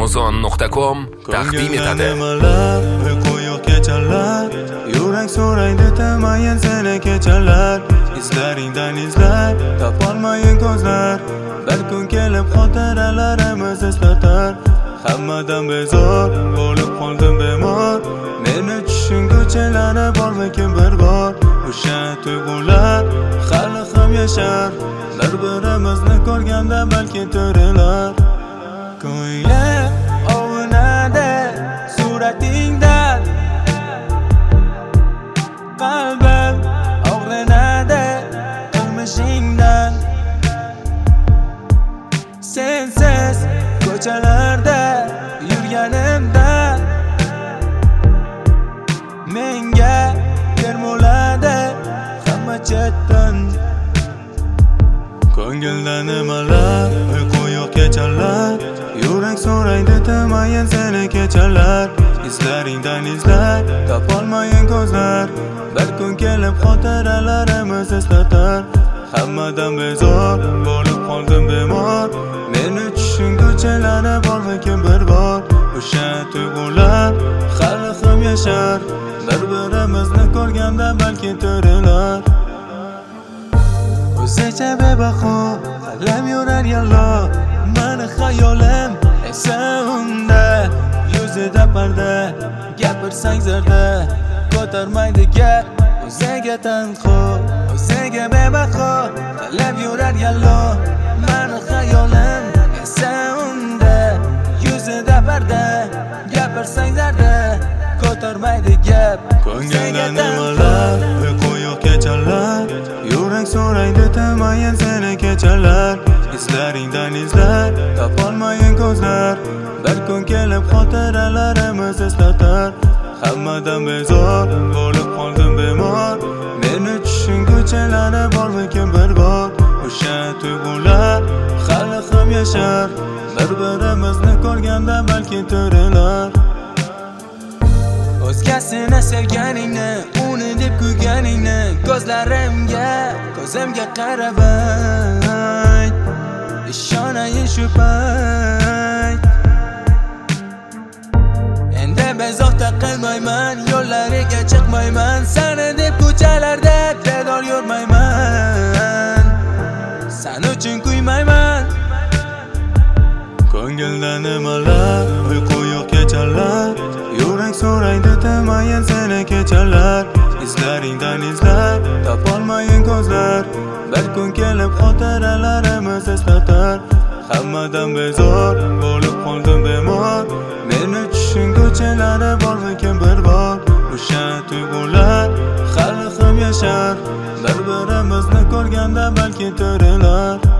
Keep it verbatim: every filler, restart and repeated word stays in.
amazon nuqta com taqdim etadi. Uyqu yo'q kechalar, yurak so'raydi tamayin seni kechalar. Izlaringdan izlar, topolmayin ko'zlar. Bir kun kelib xotiralarimiz eslatar. Hammadan bezor, bo'lib qoldim bemor. Meni tushunguchilar bormikin bir bor. O'sha tuyg'ular hali ham yashar. Bir-birimizni ko'rganda balki tirilar. Ko'nglim ovunadi suratingdan, qalbim og'rinadi qilmishingdan. Sensiz ko'chalarda yurganimda menga termuladi hamma chetdan. Ko'ngildan nimalar, uyqu yo'q kechalar, yurak so'raydi tamayin seni kechalar. Izlaringdan izlar, topolmayin ko'zlar. Bir kun kelib xotiralarimiz eslatar. Hammadan bezor, bo'lib qoldim bemor. Meni tushunguchilar bormikin bir bor. O'sha tuyg'ular hali ham yashar. Bir-birimizni ko'rganda balki tirilar. O'zicha bebaho qalam yurar yallo. Mani xayolim esa unda, yuzida parda, gapirsang zarda. Ko'tarmaydi gap, o'ziga tanqo, o'ziga bebaho qalam yurar yallo. Mani xayolim esa unda, yuzida parda, gapirsang zarda. Ko'tarmaydi gap, ko'ngilda nimalar, uyqu yo'q kechalar, yurak so'raydi tamayin seni kechalar. Izlaringdan izlar, topolmayin ko'zlar. Bir kun kelib xotiralarimiz eslatar. Hammadan bezor, bo'lib qoldim bemor. Meni tushunguchilar bormikin bir bor. O'sha tuyg'ular hali ham yashar. Bir-birimizni ko'rganda balki tirilar. O'zgasini sevganingni, uni deb kuyganingni ko'zlarimga, ko'zimga qarab ayt. Ishonayin shu payt. Endi bezoqda qilmayman, yo'llariga chiqmayman. Seni deb ko'chalarda tedor yurmayman. Sen uchun kuymayman. Ko'ngilda nimalar, uyqu yo'q kechalar, yurak so'raydi tamayin seni kechalar. Izlaringdan izlar, topolmayin ko'zlar. Bir kun kelib xotiralarimiz eslatar. Hammadan bezor, bo'lib qoldim bemor. Meni tushunguchilar bormikin bir bor. O'sha tuyg'ular hali ham yashar. Bir-birimizni ko'rganda balki tirilar.